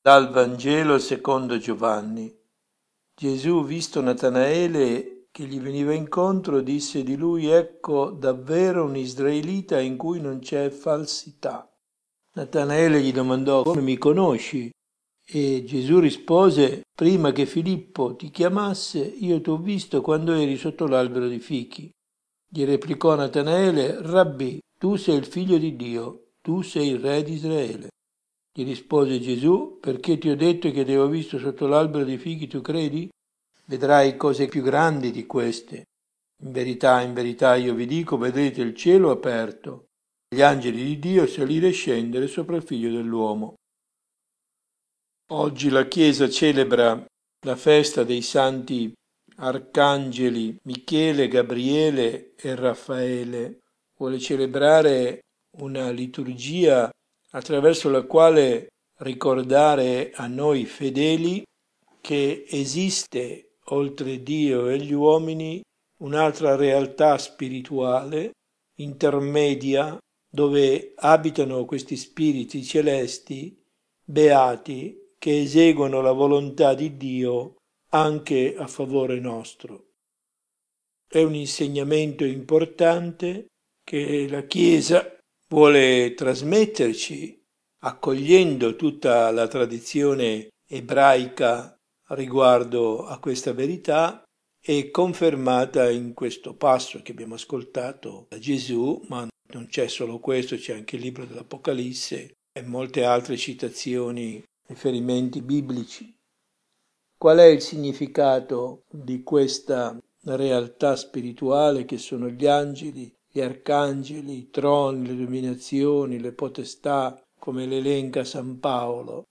Dal Vangelo secondo Giovanni. Gesù, visto Natanaele che gli veniva incontro, disse di lui: Ecco davvero un israelita in cui non c'è falsità. Natanaele gli domandò: Come mi conosci? E Gesù rispose: Prima che Filippo ti chiamasse, io ti ho visto quando eri sotto l'albero di fichi. Gli replicò Natanaele: Rabbì, tu sei il figlio di Dio, tu sei il re di Israele. Gli rispose Gesù: Perché ti ho detto che ti avevo visto sotto l'albero dei fighi, tu credi? Vedrai cose più grandi di queste. In verità io vi dico, vedrete il cielo aperto, gli angeli di Dio salire e scendere sopra il figlio dell'uomo. Oggi la Chiesa celebra la festa dei santi arcangeli Michele, Gabriele e Raffaele. Vuole celebrare una liturgia attraverso la quale ricordare a noi fedeli che esiste, oltre Dio e gli uomini, un'altra realtà spirituale, intermedia, dove abitano questi spiriti celesti, beati, che eseguono la volontà di Dio anche a favore nostro. È un insegnamento importante che la Chiesa vuole trasmetterci, accogliendo tutta la tradizione ebraica riguardo a questa verità e confermata in questo passo che abbiamo ascoltato da Gesù, ma non c'è solo questo, c'è anche il libro dell'Apocalisse e molte altre citazioni, riferimenti biblici. Qual è il significato di questa realtà spirituale che sono gli angeli, gli arcangeli, i troni, le dominazioni, le potestà, come le elenca San Paolo?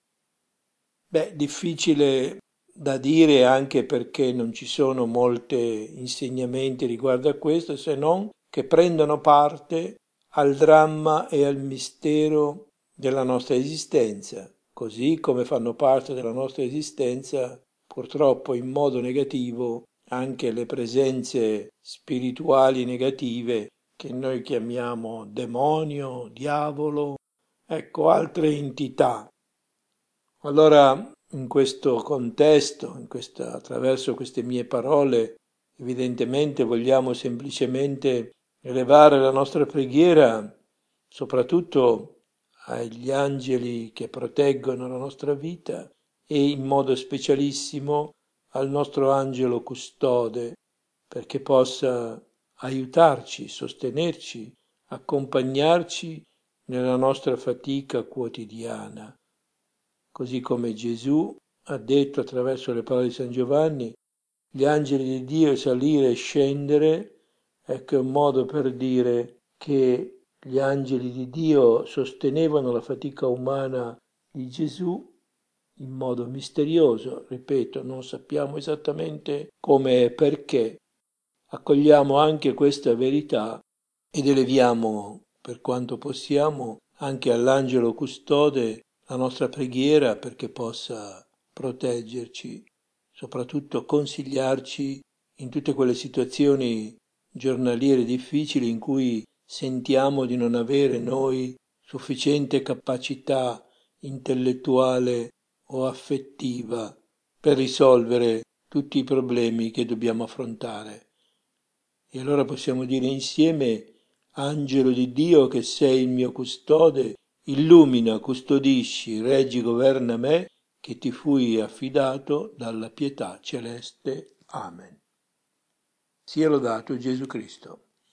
Difficile da dire anche perché non ci sono molti insegnamenti riguardo a questo, se non che prendono parte al dramma e al mistero della nostra esistenza, così come fanno parte della nostra esistenza, purtroppo in modo negativo, anche le presenze spirituali negative che noi chiamiamo demonio, diavolo, ecco, altre entità. Allora, in questo contesto, attraverso queste mie parole, evidentemente vogliamo semplicemente elevare la nostra preghiera, soprattutto agli angeli che proteggono la nostra vita e in modo specialissimo al nostro angelo custode, perché possa aiutarci, sostenerci, accompagnarci nella nostra fatica quotidiana. Così come Gesù ha detto attraverso le parole di San Giovanni, gli angeli di Dio salire e scendere, ecco, è un modo per dire che gli angeli di Dio sostenevano la fatica umana di Gesù in modo misterioso, ripeto, non sappiamo esattamente come e perché. Accogliamo anche questa verità ed eleviamo per quanto possiamo anche all'angelo custode la nostra preghiera perché possa proteggerci, soprattutto consigliarci in tutte quelle situazioni giornaliere difficili in cui sentiamo di non avere noi sufficiente capacità intellettuale o affettiva per risolvere tutti i problemi che dobbiamo affrontare. E allora possiamo dire insieme: Angelo di Dio che sei il mio custode, illumina, custodisci, reggi, governa me, che ti fui affidato dalla pietà celeste. Amen. Sia lodato Gesù Cristo.